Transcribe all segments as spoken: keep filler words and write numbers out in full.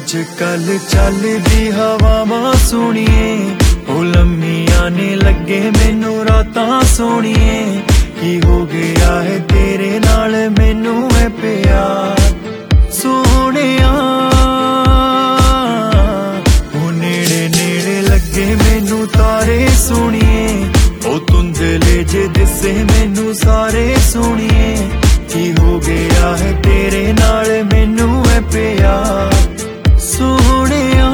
अज कल चलदी हवावां सोहणिए ओ लम्मियां ने लगे मैनू रातां सोहणिए की हो गया है तेरे नाल मैनू है प्यार सोहणिया ओ नेड़े नेड़े लगे मैनू तारे सोहणिए ओ धुंधले जे दिसे मैनू सारे सोहणिए की हो गया है तेरे नाल मैनू है प्यार सोहणिया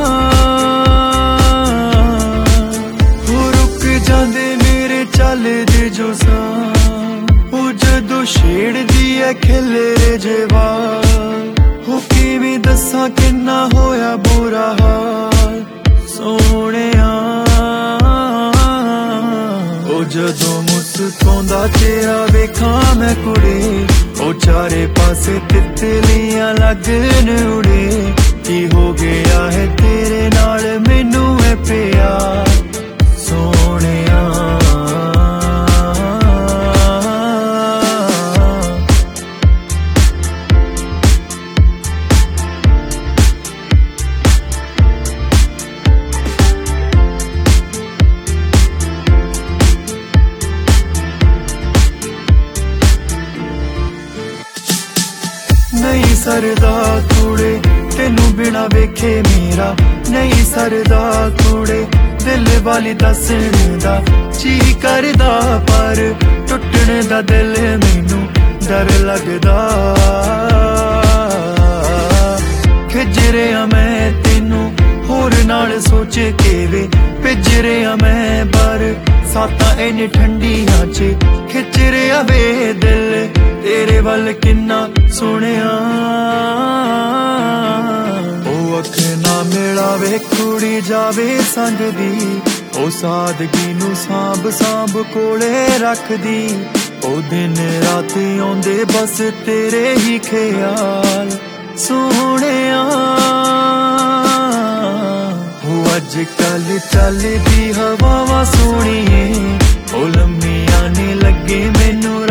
हो रुक जांदे मेरे चलदे जो सा ओ जदों छेड़दी है खिलरे जे वाल हो किवें दस्सां किन्ना होया बुरा हाल सोहणिया ओ जदों मुस्काउंदा चेहरा वेखां मैं कुड़े ओ चारे पासे तितलियां लगन उड़े की हो गया है तेरे नाल मैनू है प्यार सोहणिया नहीं सरदा कुड़े तेनू बिना वेखे मेरा नहीं सरदा कुड़े दिल वाली दसण दा जी करदा पर टुटण दा दिल मैनू डर लगदा खिजरिया मैं तेनू होर नाल सोचे के वे पिजरिया मैं बर सातां इन्नी ठंडियां च खिजरिया वे दिल तेरे वल किन्ना सोहणिया ओ अख ना मिलावे कुड़ी जावे संग दी ओ सादगी नू सांभ सांभ कोले रखदी ओ दिन रात आउंदे बस तेरे ही ख्याल सोहणिया ओ अज कल चलदी हवावां सोहणिए ओ लम्मियां ने लगे मैनू